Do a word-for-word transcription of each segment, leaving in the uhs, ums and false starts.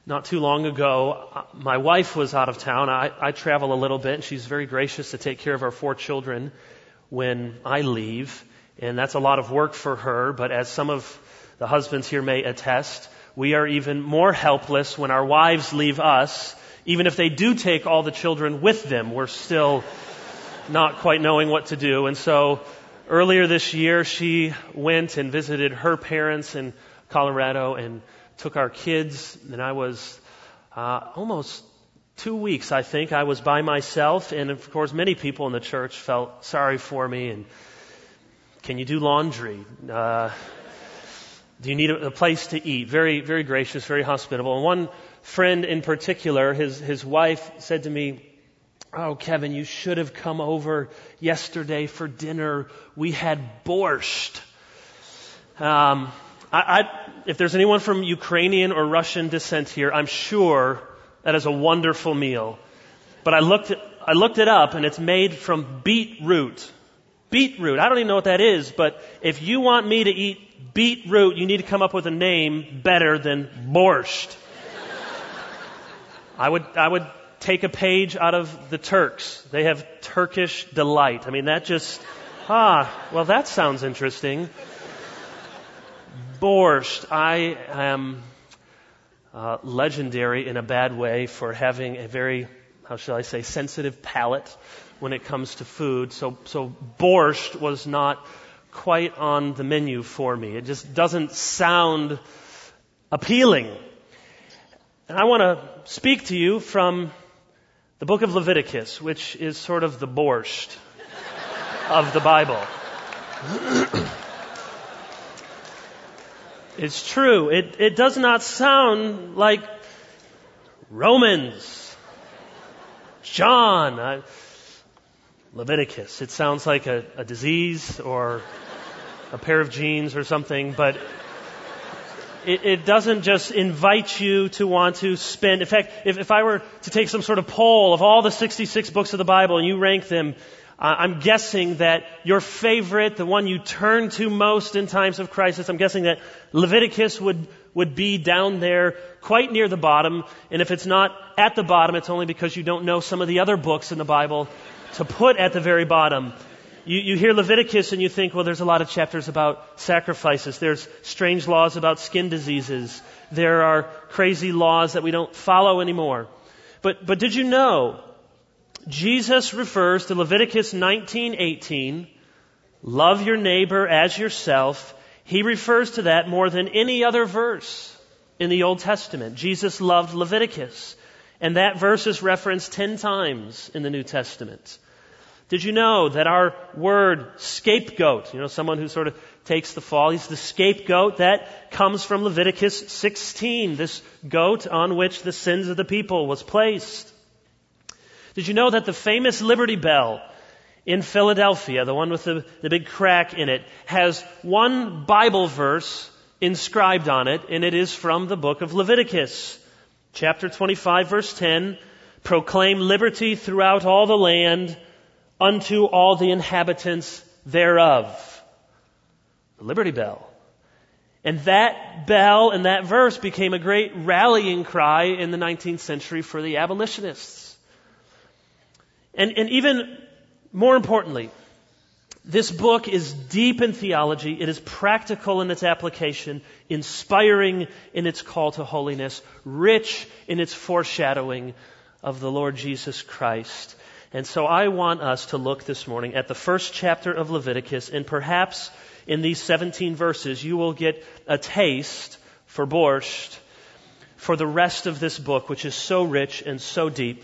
not too long ago, uh, my wife was out of town. I, I travel a little bit, and she's very gracious to take care of our four children when I leave. And that's a lot of work for her. But as some of the husbands here may attest, we are even more helpless when our wives leave us. Even if they do take all the children with them, we're still not quite knowing what to do. And so earlier this year, she went and visited her parents in Colorado and took our kids. And I was uh, almost two weeks, I think. I was by myself. And of course, many people in the church felt sorry for me. And can you do laundry? Uh, do you need a, a place to eat? Very, very gracious, very hospitable. And one friend in particular, his, his wife said to me, "Oh, Kevin, you should have come over yesterday for dinner. We had borscht." Um, I, I, if there's anyone from Ukrainian or Russian descent here, I'm sure that is a wonderful meal. But I looked, at, I looked it up, and it's made from beetroot. Beetroot. I don't even know what that is, but if you want me to eat beetroot, you need to come up with a name better than borscht. I would, I would take a page out of the Turks. They have Turkish delight. I mean, that just, ah, well, that sounds interesting. Borscht. I am uh, legendary in a bad way for having a very, how shall I say, sensitive palate when it comes to food. So, so borscht was not quite on the menu for me. It just doesn't sound appealing. And I want to speak to you from the book of Leviticus, which is sort of the borscht of the Bible. It's true. It, it does not sound like Romans, John, I, Leviticus. It sounds like a, a disease or a pair of jeans or something, but It, it doesn't just invite you to want to spend. In fact, if, if I were to take some sort of poll of all the sixty-six books of the Bible and you rank them, uh, I'm guessing that your favorite, the one you turn to most in times of crisis, I'm guessing that Leviticus would, would be down there quite near the bottom. And if it's not at the bottom, it's only because you don't know some of the other books in the Bible to put at the very bottom. You, you hear Leviticus and you think, well, there's a lot of chapters about sacrifices. There's strange laws about skin diseases. There are crazy laws that we don't follow anymore. But, but did you know Jesus refers to Leviticus nineteen eighteen, love your neighbor as yourself. He refers to that more than any other verse in the Old Testament. Jesus loved Leviticus. And that verse is referenced ten times in the New Testament. Did you know that our word scapegoat, you know, someone who sort of takes the fall, he's the scapegoat, that comes from Leviticus sixteen, this goat on which the sins of the people was placed. Did you know that the famous Liberty Bell in Philadelphia, the one with the, the big crack in it, has one Bible verse inscribed on it, and it is from the book of Leviticus, chapter twenty-five, verse ten, proclaim liberty throughout all the land, unto all the inhabitants thereof. The Liberty Bell. And that bell and that verse became a great rallying cry in the nineteenth century for the abolitionists. And, and even more importantly, this book is deep in theology. It is practical in its application, inspiring in its call to holiness, rich in its foreshadowing of the Lord Jesus Christ. And so I want us to look this morning at the first chapter of Leviticus, and perhaps in these seventeen verses you will get a taste for borscht for the rest of this book, which is so rich and so deep.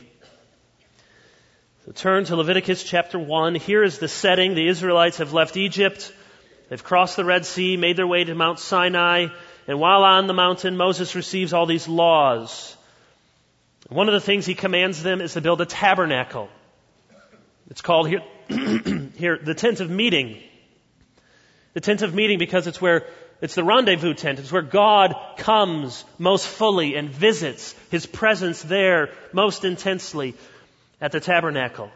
So turn to Leviticus chapter one. Here is the setting. The Israelites have left Egypt. They've crossed the Red Sea, made their way to Mount Sinai, and while on the mountain, Moses receives all these laws. One of the things he commands them is to build a tabernacle. It's called here, here the tent of meeting. The tent of meeting because it's where, it's the rendezvous tent. It's where God comes most fully and visits His presence there most intensely at the tabernacle.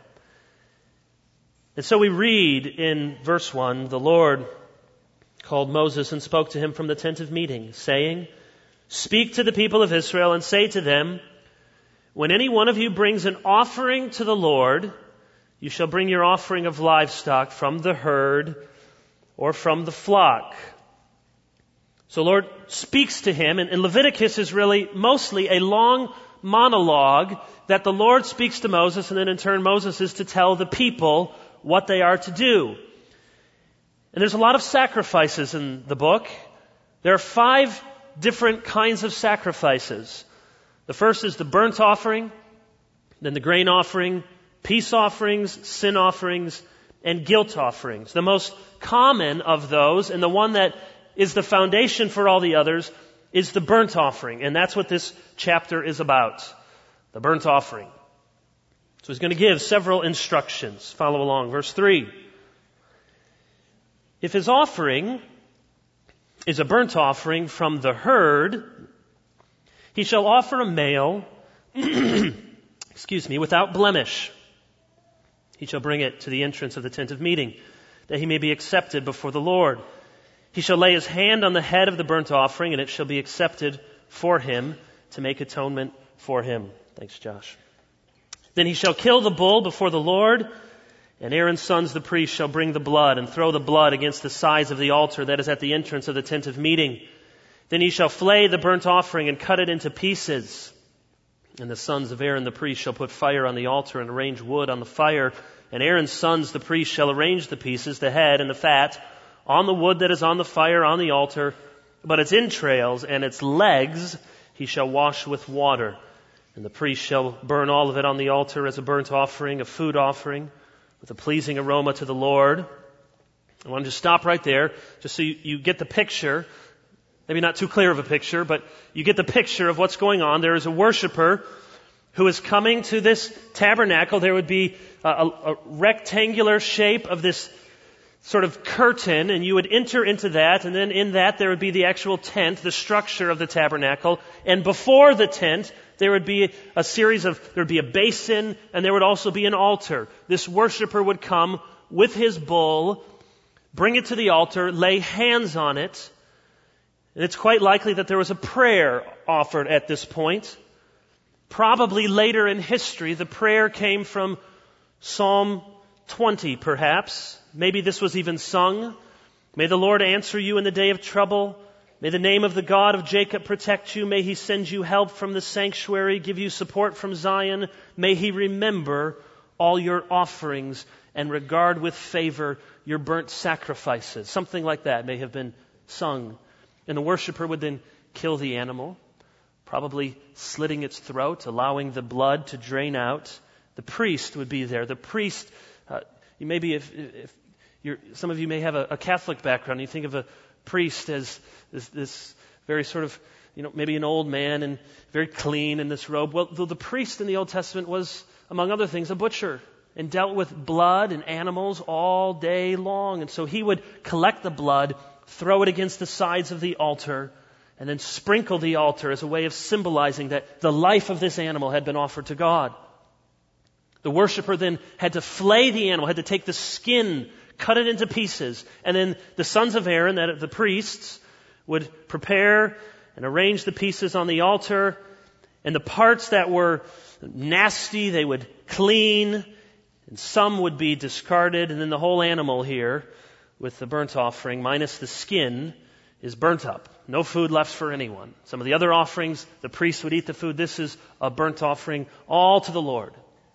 And so we read in verse one, the Lord called Moses and spoke to him from the tent of meeting, saying, Speak to the people of Israel and say to them, when any one of you brings an offering to the Lord, you shall bring your offering of livestock from the herd or from the flock. So the Lord speaks to him, and Leviticus is really mostly a long monologue that the Lord speaks to Moses, and then in turn Moses is to tell the people what they are to do. And there's a lot of sacrifices in the book. There are five different kinds of sacrifices. The first is the burnt offering, then the grain offering, peace offerings, sin offerings, and guilt offerings. The most common of those, and the one that is the foundation for all the others, is the burnt offering. And that's what this chapter is about. The burnt offering. So he's going to give several instructions. Follow along. Verse three. If his offering is a burnt offering from the herd, he shall offer a male, excuse me, without blemish. He shall bring it to the entrance of the tent of meeting, that he may be accepted before the Lord. He shall lay his hand on the head of the burnt offering, and it shall be accepted for him to make atonement for him. Thanks, Josh. Then he shall kill the bull before the Lord, and Aaron's sons, the priests, shall bring the blood and throw the blood against the sides of the altar that is at the entrance of the tent of meeting. Then he shall flay the burnt offering and cut it into pieces. And the sons of Aaron, the priest, shall put fire on the altar and arrange wood on the fire. And Aaron's sons, the priest, shall arrange the pieces, the head and the fat, on the wood that is on the fire on the altar. But its entrails and its legs he shall wash with water. And the priest shall burn all of it on the altar as a burnt offering, a food offering, with a pleasing aroma to the Lord. I want to just stop right there, just so you, you get the picture. Maybe not too clear of a picture, but you get the picture of what's going on. There is a worshiper who is coming to this tabernacle. There would be a, a, a rectangular shape of this sort of curtain, and you would enter into that, and then in that there would be the actual tent, the structure of the tabernacle. And before the tent, there would be a series of, there would be a basin, and there would also be an altar. This worshiper would come with his bull, bring it to the altar, lay hands on it, and it's quite likely that there was a prayer offered at this point. Probably later in history, the prayer came from Psalm twenty, perhaps. Maybe this was even sung. May the Lord answer you in the day of trouble. May the name of the God of Jacob protect you. May he send you help from the sanctuary, give you support from Zion. May he remember all your offerings and regard with favor your burnt sacrifices. Something like that may have been sung. And the worshiper would then kill the animal, probably slitting its throat, allowing the blood to drain out. The priest would be there. The priest, uh, you maybe if, if you're, some of you may have a, a Catholic background, you think of a priest as this, this very sort of, you know, maybe an old man and very clean in this robe. Well, the, the priest in the Old Testament was, among other things, a butcher and dealt with blood and animals all day long. And so he would collect the blood, throw it against the sides of the altar, and then sprinkle the altar as a way of symbolizing that the life of this animal had been offered to God. The worshiper then had to flay the animal, had to take the skin, cut it into pieces, and then the sons of Aaron, that the priests, would prepare and arrange the pieces on the altar, and the parts that were nasty they would clean, and some would be discarded, and then the whole animal here, with the burnt offering, minus the skin, is burnt up. No food left for anyone. Some of the other offerings, the priest would eat the food. This is a burnt offering, all to the Lord.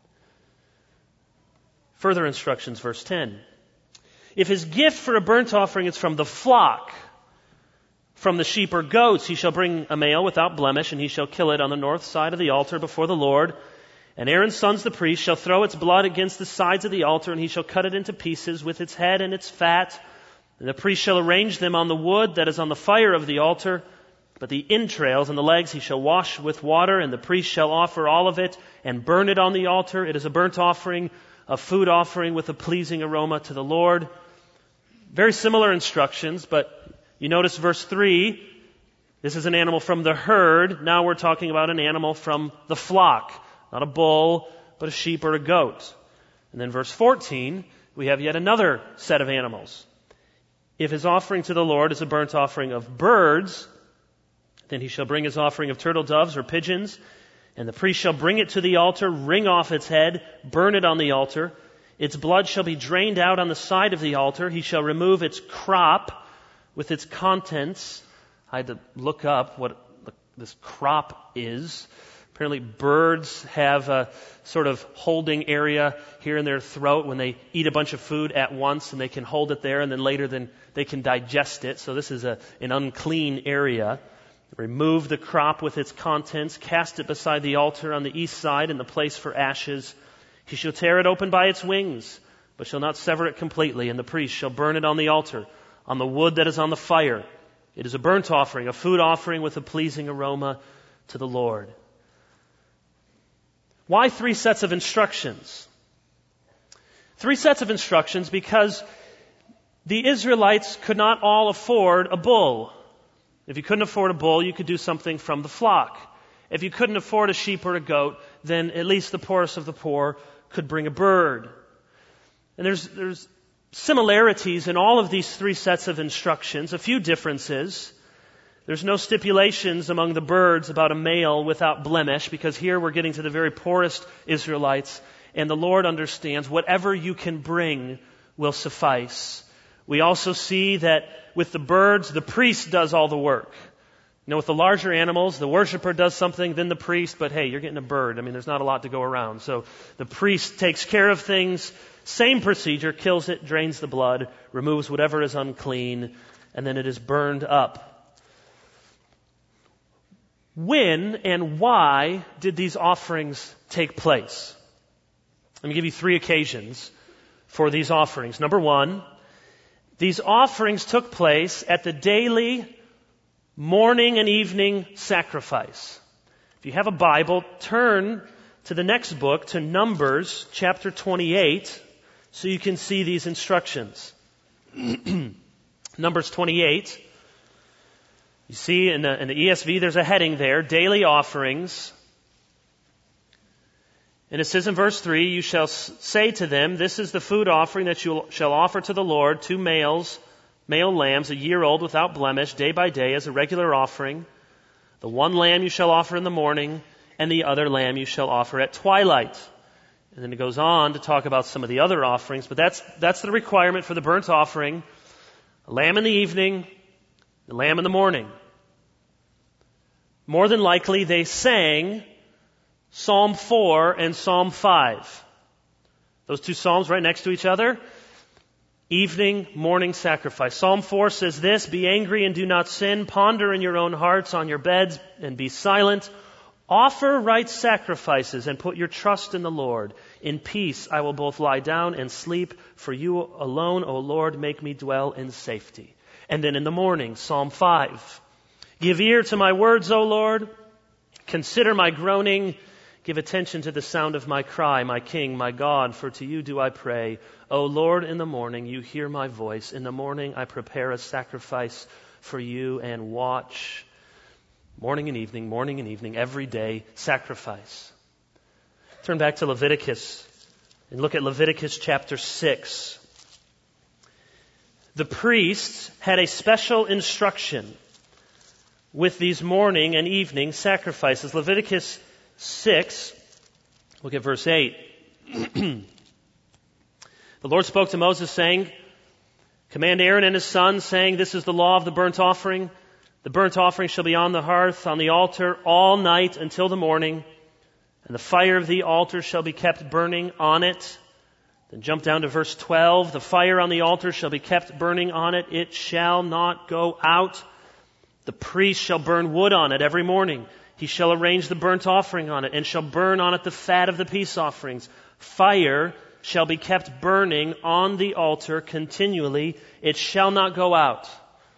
Further instructions, verse ten. If his gift for a burnt offering is from the flock, from the sheep or goats, he shall bring a male without blemish, and he shall kill it on the north side of the altar before the Lord. And Aaron's sons, the priests, shall throw its blood against the sides of the altar, and he shall cut it into pieces with its head and its fat. And the priest shall arrange them on the wood that is on the fire of the altar. But the entrails and the legs he shall wash with water, and the priest shall offer all of it and burn it on the altar. It is a burnt offering, a food offering with a pleasing aroma to the Lord. Very similar instructions, but you notice verse three. This is an animal from the herd. Now we're talking about an animal from the flock. Not a bull, but a sheep or a goat. And then verse fourteen, we have yet another set of animals. If his offering to the Lord is a burnt offering of birds, Then he shall bring his offering of turtle doves or pigeons, and the priest shall bring it to the altar, wring off its head, burn it on the altar. Its blood shall be drained out on the side of the altar. He shall remove its crop with its contents. I had to look up what this crop is. Apparently birds have a sort of holding area here in their throat when they eat a bunch of food at once, and they can hold it there, and then later then they can digest it. So this is a, an unclean area. Remove the crop with its contents, cast it beside the altar on the east side in the place for ashes. He shall tear it open by its wings, but shall not sever it completely, and the priest shall burn it on the altar, on the wood that is on the fire. It is a burnt offering, a food offering with a pleasing aroma to the Lord. Why three sets of instructions? Three sets of instructions because the Israelites could not all afford a bull. If you couldn't afford a bull, you could do something from the flock. If you couldn't afford a sheep or a goat, then at least the poorest of the poor could bring a bird. And there's, there's similarities in all of these three sets of instructions, a few differences. There's no stipulations among the birds about a male without blemish, because here we're getting to the very poorest Israelites, and the Lord understands whatever you can bring will suffice. We also see that with the birds, the priest does all the work. You know, with the larger animals, the worshiper does something, then the priest, but hey, you're getting a bird. I mean, there's not a lot to go around. So the priest takes care of things, same procedure, kills it, drains the blood, removes whatever is unclean, and then it is burned up. When and why did these offerings take place? Let me give you three occasions for these offerings. Number one, these offerings took place at the daily morning and evening sacrifice. If you have a Bible, turn to the next book, to Numbers chapter twenty-eight, so you can see these instructions. Numbers twenty-eight. You see in the, in the E S V there's a heading there, daily offerings. And it says in verse three, you shall say to them, this is the food offering that you shall offer to the Lord, two males, male lambs, a year old without blemish, day by day as a regular offering. The one lamb you shall offer in the morning, and the other lamb you shall offer at twilight. And then it goes on to talk about some of the other offerings, but that's, that's the requirement for the burnt offering. A lamb in the evening, the lamb in the morning. More than likely, they sang Psalm four and Psalm five. Those two psalms right next to each other. Evening, morning sacrifice. Psalm four says this, be angry and do not sin. Ponder in your own hearts on your beds and be silent. Offer right sacrifices and put your trust in the Lord. In peace I will both lie down and sleep. For you alone, O Lord, make me dwell in safety. And then in the morning, Psalm five. Give ear to my words, O Lord. Consider my groaning. Give attention to the sound of my cry, my King, my God, for to you do I pray. O Lord, in the morning you hear my voice. In the morning I prepare a sacrifice for you and watch. Morning and evening, morning and evening, every day, sacrifice. Turn back to Leviticus and look at Leviticus chapter six. The priests had a special instruction with these morning and evening sacrifices. Leviticus six, look at verse eight. The Lord spoke to Moses saying, command Aaron and his sons, saying, this is the law of the burnt offering. The burnt offering shall be on the hearth, on the altar, all night until the morning, and the fire of the altar shall be kept burning on it. Then jump down to verse twelve. The fire on the altar shall be kept burning on it. It shall not go out. The priest shall burn wood on it every morning. He shall arrange the burnt offering on it, and shall burn on it the fat of the peace offerings. Fire shall be kept burning on the altar continually. It shall not go out.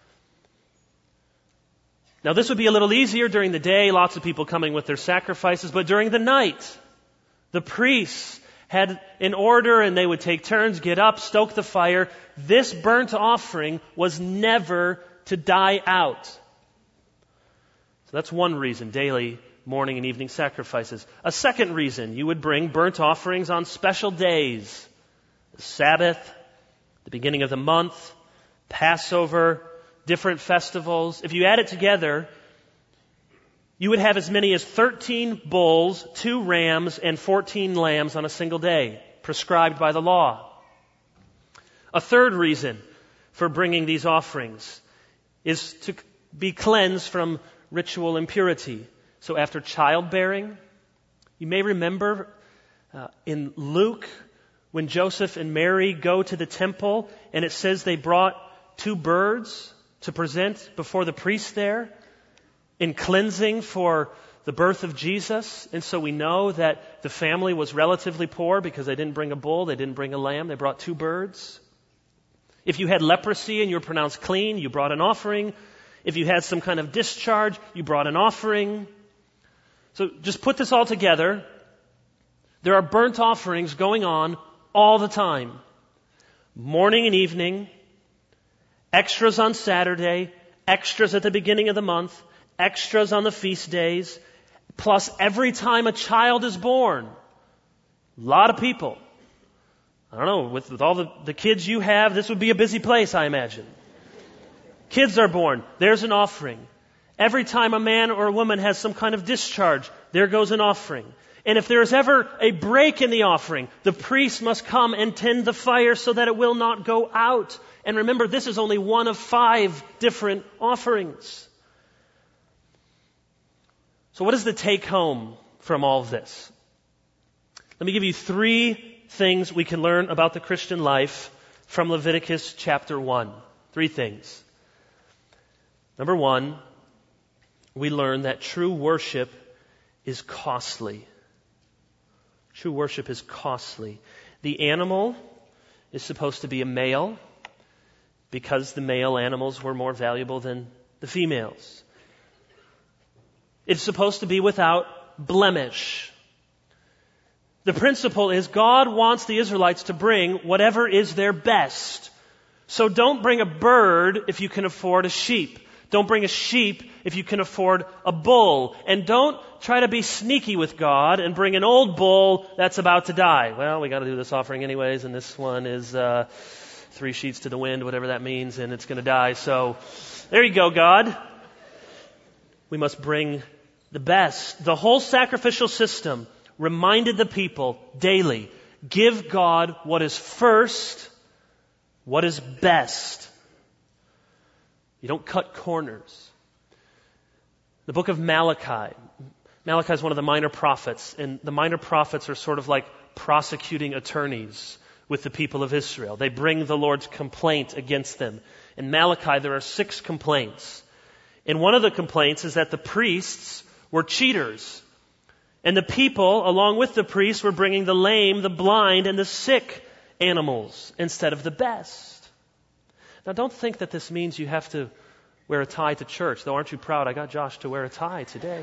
Now this would be a little easier during the day, lots of people coming with their sacrifices, but during the night, the priests had an order and they would take turns, get up, stoke the fire. This burnt offering was never to die out. So that's one reason, daily morning and evening sacrifices. A second reason, you would bring burnt offerings on special days. The Sabbath, the beginning of the month, Passover, different festivals. If you add it together, You would have as many as thirteen bulls, two rams, and fourteen lambs on a single day, prescribed by the law. A third reason for bringing these offerings is to be cleansed from ritual impurity. So after childbearing, you may remember uh, in Luke when Joseph and Mary go to the temple and it says they brought two birds to present before the priest there in cleansing for the birth of Jesus. And so we know that the family was relatively poor because they didn't bring a bull, they didn't bring a lamb, they brought two birds. If you had leprosy and you were pronounced clean, you brought an offering. If you had some kind of discharge, you brought an offering. So just put this all together. There are burnt offerings going on all the time. Morning and evening, extras on Saturday, extras at the beginning of the month, extras on the feast days, plus every time a child is born. A lot of people. I don't know, with, with all the, the kids you have, this would be a busy place, I imagine. Kids are born, there's an offering. Every time a man or a woman has some kind of discharge, there goes an offering. And if there is ever a break in the offering, the priest must come and tend the fire so that it will not go out. And remember, this is only one of five different offerings. So what is the take home from all of this? Let me give you three things we can learn about the Christian life from Leviticus chapter one. Three things. Number one, we learn that true worship is costly. True worship is costly. The animal is supposed to be a male because the male animals were more valuable than the females. It's supposed to be without blemish. The principle is God wants the Israelites to bring whatever is their best. So don't bring a bird if you can afford a sheep. Don't bring a sheep if you can afford a bull. And don't try to be sneaky with God and bring an old bull that's about to die. Well, we got to do this offering anyways, and this one is uh, three sheets to the wind, whatever that means, and it's going to die. So there you go, God. We must bring the best. The whole sacrificial system reminded the people daily, give God what is first, what is best. You don't cut corners. The book of Malachi. Malachi is one of the minor prophets, and the minor prophets are sort of like prosecuting attorneys with the people of Israel. They bring the Lord's complaint against them. In Malachi, there are six complaints. And one of the complaints is that the priests were cheaters. And the people, along with the priests, were bringing the lame, the blind, and the sick animals instead of the best. Now, don't think that this means you have to wear a tie to church. Though, aren't you proud? I got Josh to wear a tie today.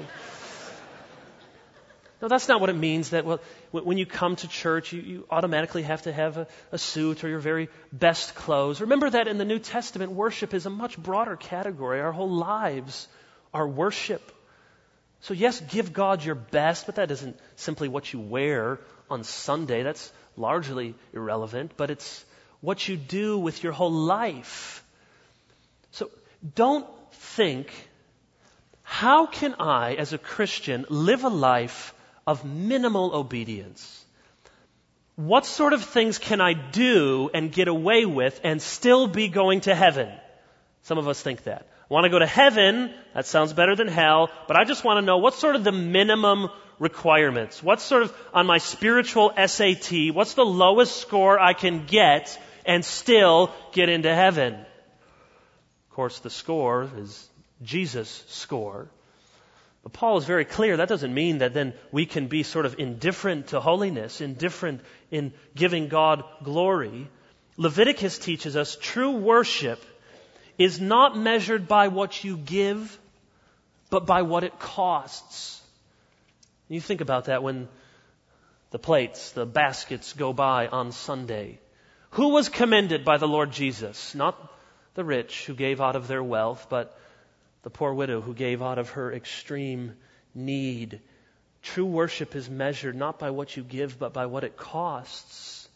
No, that's not what it means. That well, when you come to church, you, you automatically have to have a, a suit or your very best clothes. Remember that in the New Testament, worship is a much broader category. Our whole lives are worship. So yes, give God your best, but that isn't simply what you wear on Sunday. That's largely irrelevant, but it's what you do with your whole life. So don't think, how can I, as a Christian, live a life of minimal obedience? What sort of things can I do and get away with and still be going to heaven? Some of us think that. I want to go to heaven, that sounds better than hell, but I just want to know what's sort of the minimum requirements. What's sort of on my spiritual S A T, what's the lowest score I can get and still get into heaven? Of course, the score is Jesus' score. But Paul is very clear, that doesn't mean that then we can be sort of indifferent to holiness, indifferent in giving God glory. Leviticus teaches us true worship is not measured by what you give, but by what it costs. You think about that when the plates, the baskets go by on Sunday. Who was commended by the Lord Jesus? Not the rich who gave out of their wealth, but the poor widow who gave out of her extreme need. True worship is measured not by what you give, but by what it costs.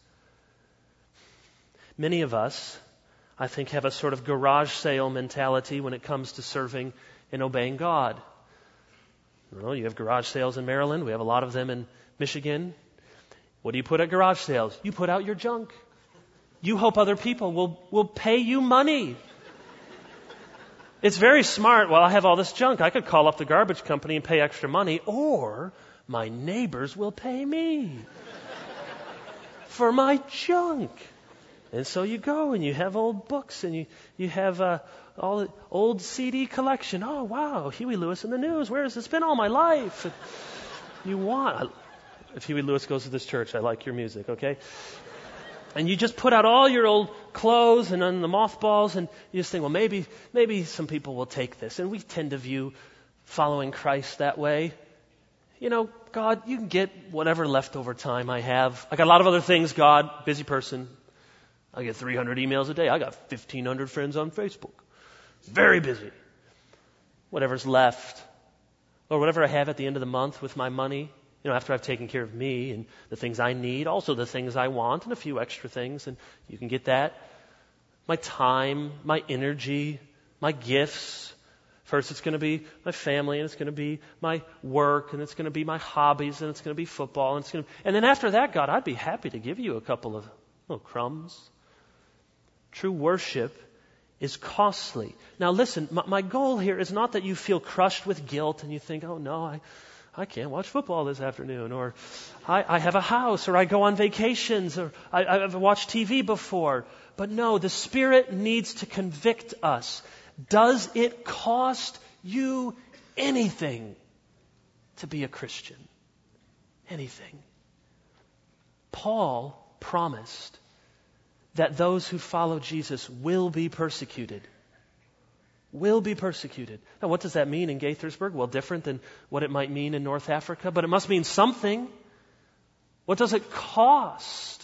Many of us, I think, have a sort of garage sale mentality when it comes to serving and obeying God. I don't know, you have garage sales in Maryland. We have a lot of them in Michigan. What do you put at garage sales? You put out your junk. You hope other people will, will pay you money. It's very smart. Well, I have all this junk. I could call up the garbage company and pay extra money, or my neighbors will pay me for my junk. And so you go and you have old books and you, you have uh, all the old C D collection. Oh, wow, Huey Lewis in the News. Where has this been all my life? And you want... If Huey Lewis goes to this church, I like your music, okay? And you just put out all your old clothes and then the mothballs, and you just think, well, maybe maybe some people will take this. And we tend to view following Christ that way. You know, God, you can get whatever leftover time I have. I got a lot of other things, God, busy person. I get three hundred emails a day. I got fifteen hundred friends on Facebook. Very busy. Whatever's left, or whatever I have at the end of the month with my money. You know, after I've taken care of me and the things I need, also the things I want and a few extra things, and you can get that. My time, my energy, my gifts. First it's going to be my family, and it's going to be my work, and it's going to be my hobbies, and it's going to be football, and it's going to, and then after that, God, I'd be happy to give you a couple of little crumbs. True worship is costly. Now listen, my, my goal here is not that you feel crushed with guilt and you think, oh no, I I can't watch football this afternoon, or I, I have a house, or I go on vacations, or I, I've watched T V before. But no, the Spirit needs to convict us. Does it cost you anything to be a Christian? Anything. Paul promised that those who follow Jesus will be persecuted. Will be persecuted. Now, what does that mean in Gaithersburg? Well, different than what it might mean in North Africa, but it must mean something. What does it cost?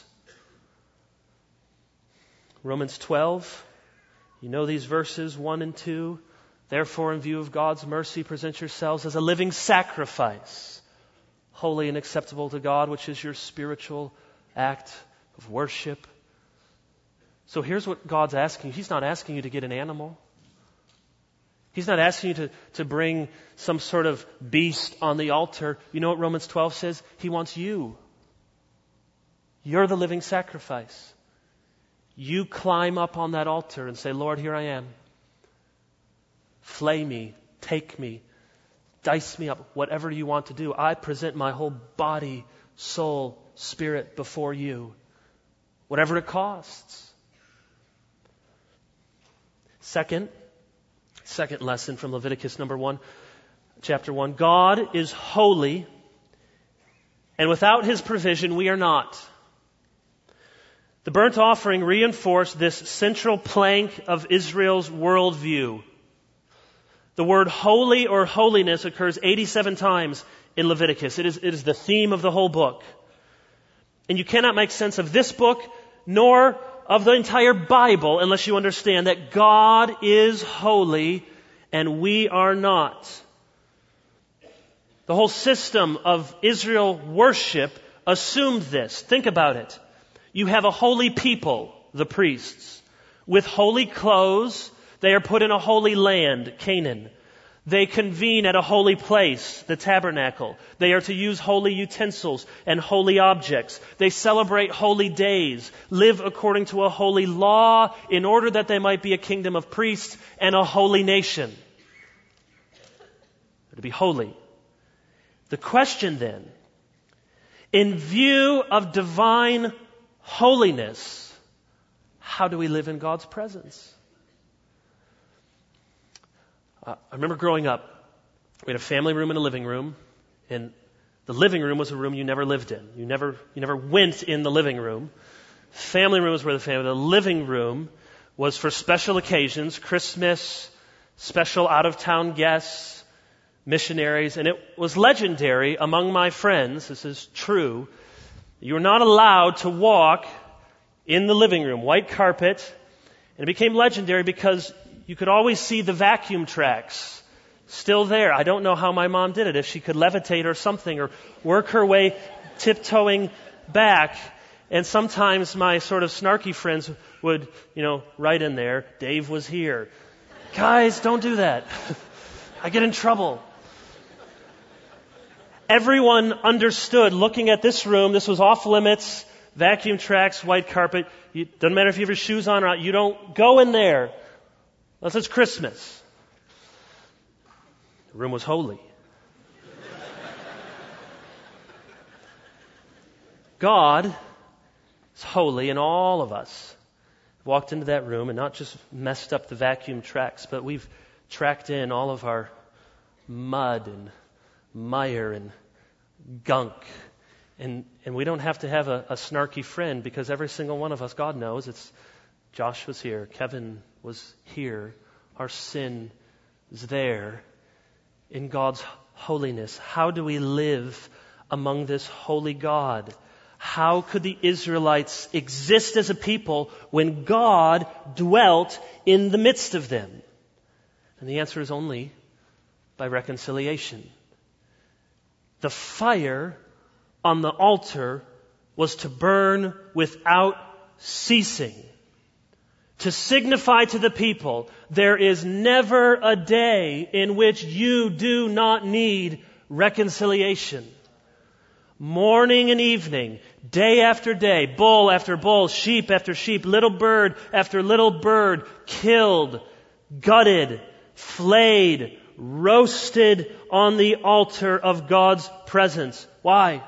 Romans twelve, you know these verses, one and two. Therefore, in view of God's mercy, present yourselves as a living sacrifice, holy and acceptable to God, which is your spiritual act of worship. So here's what God's asking. He's not asking you to get an animal. He's not asking you to, to bring some sort of beast on the altar. You know what Romans twelve says? He wants you. You're the living sacrifice. You climb up on that altar and say, Lord, here I am. Flay me, take me, dice me up, whatever you want to do. I present my whole body, soul, spirit before you. Whatever it costs. Second, Second lesson from Leviticus number one, chapter one. God is holy, and without His provision, we are not. The burnt offering reinforced this central plank of Israel's worldview. The word holy or holiness occurs eighty-seven times in Leviticus. It is, it is the theme of the whole book. And you cannot make sense of this book, nor of the entire Bible, unless you understand that God is holy and we are not. The whole system of Israel worship assumed this. Think about it. You have a holy people, the priests, with holy clothes. They are put in a holy land, Canaan. They convene at a holy place, the tabernacle. They are to use holy utensils and holy objects. They celebrate holy days, live according to a holy law in order that they might be a kingdom of priests and a holy nation. They're to be holy. The question then, in view of divine holiness, how do we live in God's presence? Uh, I remember growing up, we had a family room and a living room, and the living room was a room you never lived in. You never, you never went in the living room. Family room was where the family, the living room was for special occasions, Christmas, special out-of-town guests, missionaries, and it was legendary among my friends, this is true, you were not allowed to walk in the living room, white carpet, and it became legendary because you could always see the vacuum tracks still there. I don't know how my mom did it, if she could levitate or something, or work her way tiptoeing back. And sometimes my sort of snarky friends would, you know, write in there, Dave was here. Guys, don't do that. I get in trouble. everyone understood, looking at this room, this was off limits, vacuum tracks, white carpet. It doesn't matter if you have your shoes on or not. You don't go in there unless it's Christmas. The room was holy. God is holy, and all of us walked into that room and not just messed up the vacuum tracks, but we've tracked in all of our mud and mire and gunk. And and we don't have to have a, a snarky friend, because every single one of us, God knows, it's Josh was here, Kevin was here, our sin is there in God's holiness. How do we live among this holy God? How could the Israelites exist as a people when God dwelt in the midst of them? And the answer is only by reconciliation. The fire on the altar was to burn without ceasing, to signify to the people, there is never a day in which you do not need reconciliation. Morning and evening, day after day, bull after bull, sheep after sheep, little bird after little bird, killed, gutted, flayed, roasted on the altar of God's presence. Why?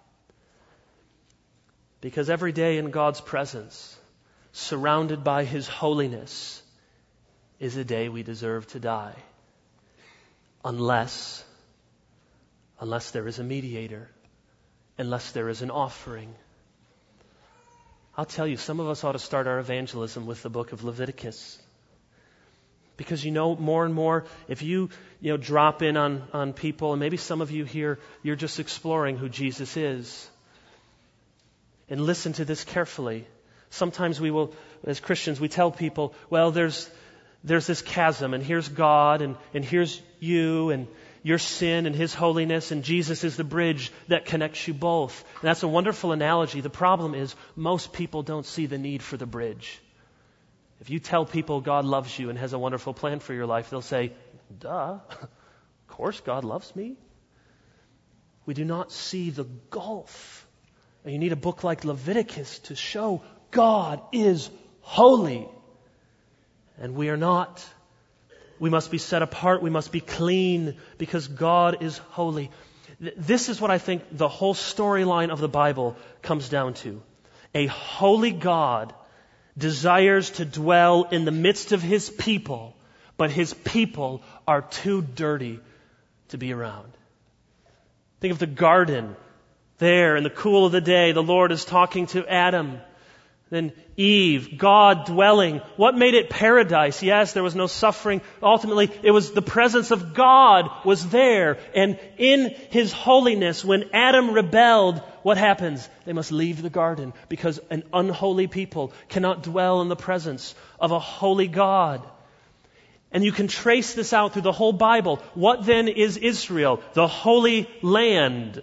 Because every day in God's presence, surrounded by His holiness, is a day we deserve to die. Unless, unless there is a mediator. Unless there is an offering. I'll tell you, some of us ought to start our evangelism with the book of Leviticus. Because you know, more and more, if you, you know, drop in on, on people, and maybe some of you here, you're just exploring who Jesus is. And listen to this carefully. Sometimes we will, as Christians, we tell people, well, there's there's this chasm, and here's God, and, and here's you, and your sin and His holiness, and Jesus is the bridge that connects you both. And that's a wonderful analogy. The problem is most people don't see the need for the bridge. If you tell people God loves you and has a wonderful plan for your life, they'll say, duh, of course God loves me. We do not see the gulf. And you need a book like Leviticus to show God is holy. And we are not. We must be set apart. We must be clean because God is holy. This is what I think the whole storyline of the Bible comes down to. A holy God desires to dwell in the midst of His people, but His people are too dirty to be around. Think of the garden. There in the cool of the day, the Lord is talking to Adam. Then Eve, God dwelling. What made it paradise? Yes, there was no suffering. Ultimately, it was the presence of God was there. And in His holiness, when Adam rebelled, what happens? They must leave the garden because an unholy people cannot dwell in the presence of a holy God. And you can trace this out through the whole Bible. What then is Israel? The Holy Land.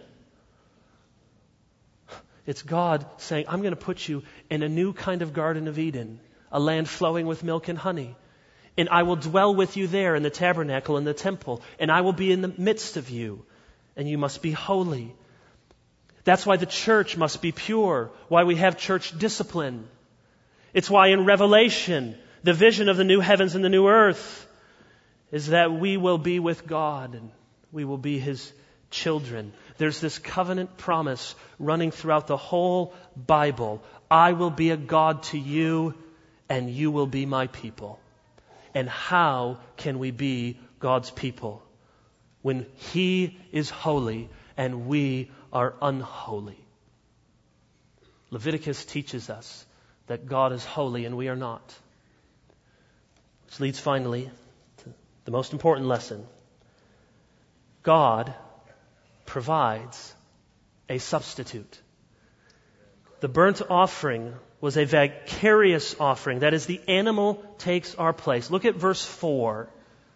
It's God saying, I'm going to put you in a new kind of Garden of Eden, a land flowing with milk and honey. And I will dwell with you there in the tabernacle and the temple, and I will be in the midst of you, and you must be holy. That's why the church must be pure, why we have church discipline. It's why in Revelation, the vision of the new heavens and the new earth is that we will be with God and we will be His children. There's this covenant promise running throughout the whole Bible. I will be a God to you, and you will be my people. And how can we be God's people when He is holy and we are unholy? Leviticus teaches us that God is holy and we are not. Which leads finally to the most important lesson. God provides a substitute. The burnt offering was a vicarious offering. That is, the animal takes our place. Look at verse four.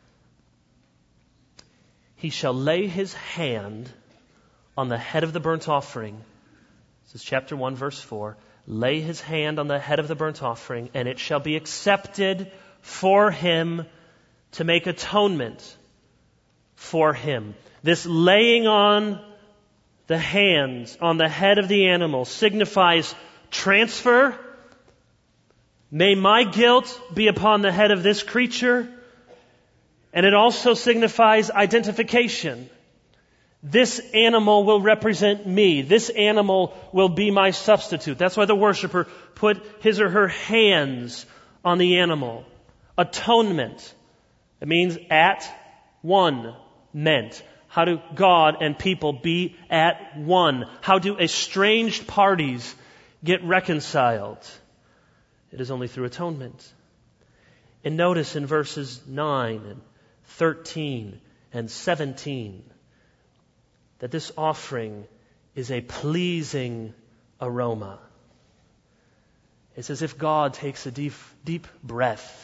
He shall lay his hand on the head of the burnt offering. This is chapter one, verse four. Lay his hand on the head of the burnt offering, and it shall be accepted for him to make atonement for him. This laying on the hands on the head of the animal signifies transfer. May my guilt be upon the head of this creature. And it also signifies identification. This animal will represent me. This animal will be my substitute. That's why the worshiper put his or her hands on the animal. Atonement. It means at one meant. How do God and people be at one? How do estranged parties get reconciled? It is only through atonement. And notice in verses nine and thirteen and seventeen that this offering is a pleasing aroma. It's as if God takes a deep, deep breath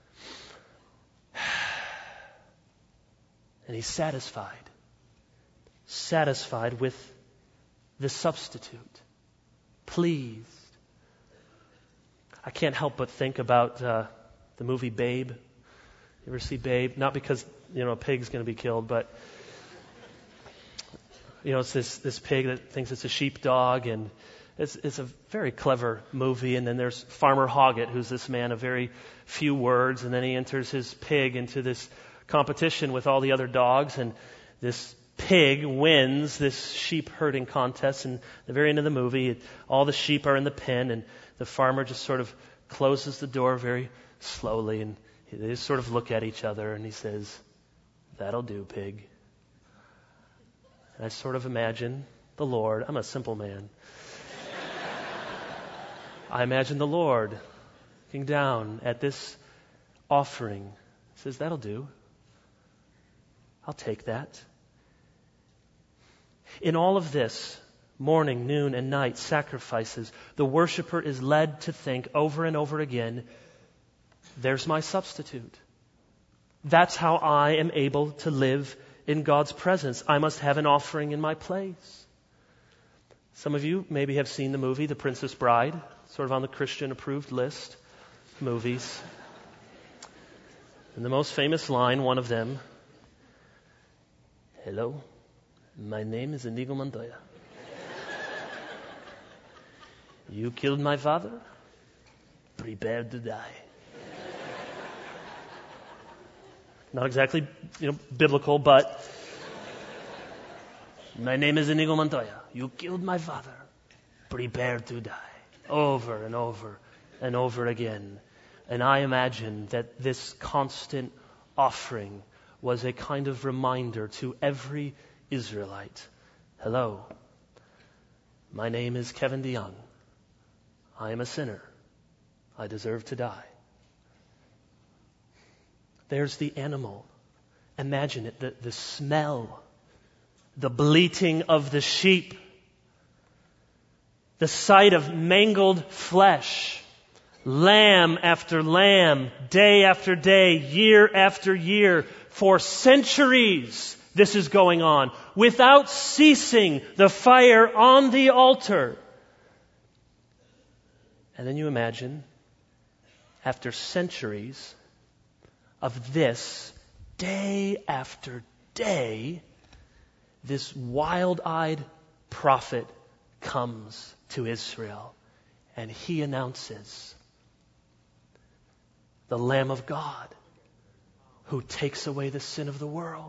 and He's satisfied. Satisfied with the substitute. Pleased. I can't help but think about uh, the movie Babe. You ever see Babe? Not because, you know, a pig's going to be killed, but, you know, it's this, this pig that thinks it's a sheepdog, and it's, it's a very clever movie. And then there's Farmer Hoggett, who's this man of very few words, and then he enters his pig into this competition with all the other dogs, and this pig wins this sheep herding contest. And at the very end of the movie, it, all the sheep are in the pen, and the farmer just sort of closes the door very slowly, and they just sort of look at each other, and he says, "That'll do, pig." And I sort of imagine the Lord. I'm a simple man. I imagine the Lord looking down at this offering. He says, "That'll do. I'll take that." In all of this, morning, noon, and night sacrifices, the worshiper is led to think over and over again, there's my substitute. That's how I am able to live in God's presence. I must have an offering in my place. Some of you maybe have seen the movie The Princess Bride, sort of on the Christian approved list of movies. And the most famous line, one of them, "Hello, my name is Inigo Montoya. You killed my father? Prepare to die." Not exactly, you know, biblical, but "My name is Inigo Montoya. You killed my father. Prepare to die." Over and over and over again. And I imagine that this constant offering was a kind of reminder to every Israelite. Hello, my name is Kevin DeYoung. I am a sinner. I deserve to die. There's the animal. Imagine it, the, the smell, the bleating of the sheep, the sight of mangled flesh, lamb after lamb, day after day, year after year, for centuries. This is going on without ceasing, the fire on the altar. And then you imagine, after centuries of this, day after day, this wild-eyed prophet comes to Israel, and he announces the Lamb of God who takes away the sin of the world.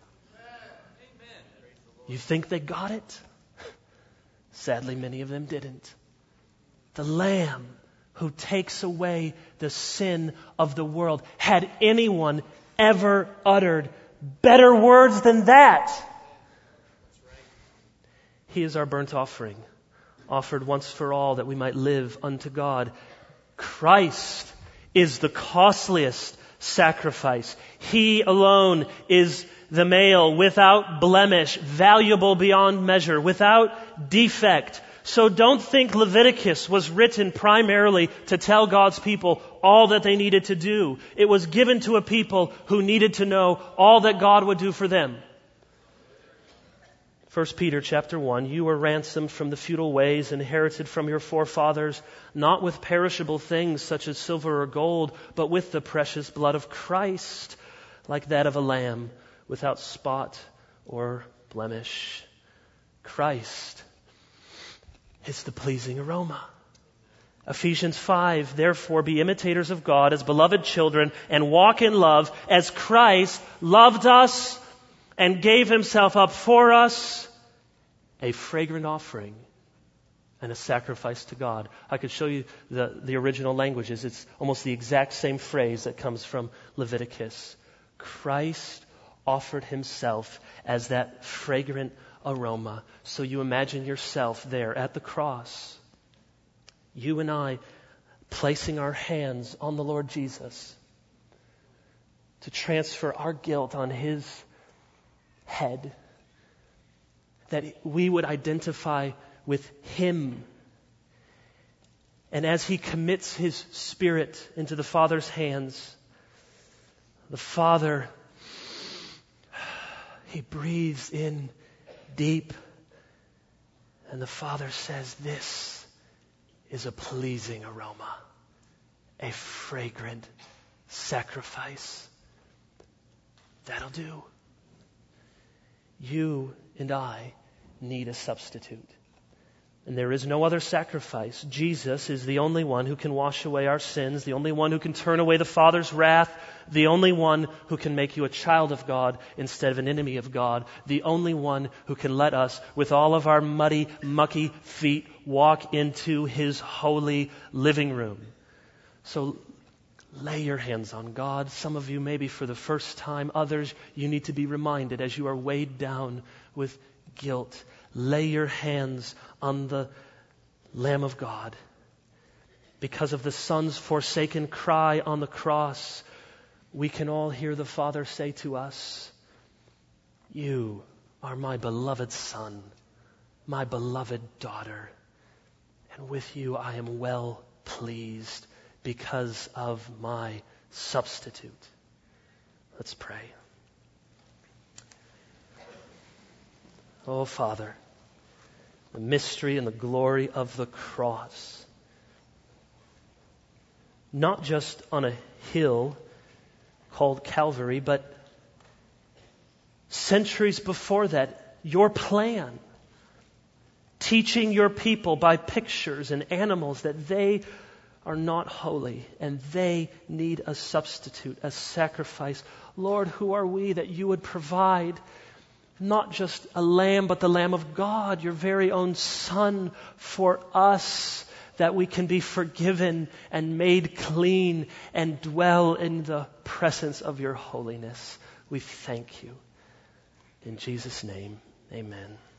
You think they got it? Sadly, many of them didn't. The Lamb who takes away the sin of the world. Had anyone ever uttered better words than that? He is our burnt offering, offered once for all that we might live unto God. Christ is the costliest sacrifice. He alone is the male without blemish, valuable beyond measure, without defect. So don't think Leviticus was written primarily to tell God's people all that they needed to do. It was given to a people who needed to know all that God would do for them. First Peter chapter one, you were ransomed from the futile ways inherited from your forefathers, not with perishable things such as silver or gold, but with the precious blood of Christ, like that of a lamb, without spot or blemish. Christ is the pleasing aroma. Ephesians five, therefore be imitators of God as beloved children and walk in love as Christ loved us and gave himself up for us, a fragrant offering and a sacrifice to God. I could show you the, the original languages. It's almost the exact same phrase that comes from Leviticus. Christ offered himself as that fragrant aroma. So you imagine yourself there at the cross. You and I placing our hands on the Lord Jesus to transfer our guilt on his head. That we would identify with him. And as he commits his spirit into the Father's hands, the Father, he breathes in deep. And the Father says, this is a pleasing aroma, a fragrant sacrifice. That'll do. You and I need a substitute. And there is no other sacrifice. Jesus is the only one who can wash away our sins, the only one who can turn away the Father's wrath, the only one who can make you a child of God instead of an enemy of God, the only one who can let us, with all of our muddy, mucky feet, walk into his holy living room. So lay your hands on God. Some of you maybe for the first time. Others, you need to be reminded as you are weighed down with guilt. Lay your hands on the Lamb of God. Because of the Son's forsaken cry on the cross, we can all hear the Father say to us, you are my beloved Son, my beloved daughter, and with you I am well pleased because of my substitute. Let's pray. Oh, Father, the mystery and the glory of the cross. Not just on a hill called Calvary, but centuries before that, your plan. Teaching your people by pictures and animals that they are not holy and they need a substitute, a sacrifice. Lord, who are we that you would provide not just a lamb, but the Lamb of God, your very own Son, for us, that we can be forgiven and made clean and dwell in the presence of your holiness. We thank you. In Jesus' name, amen.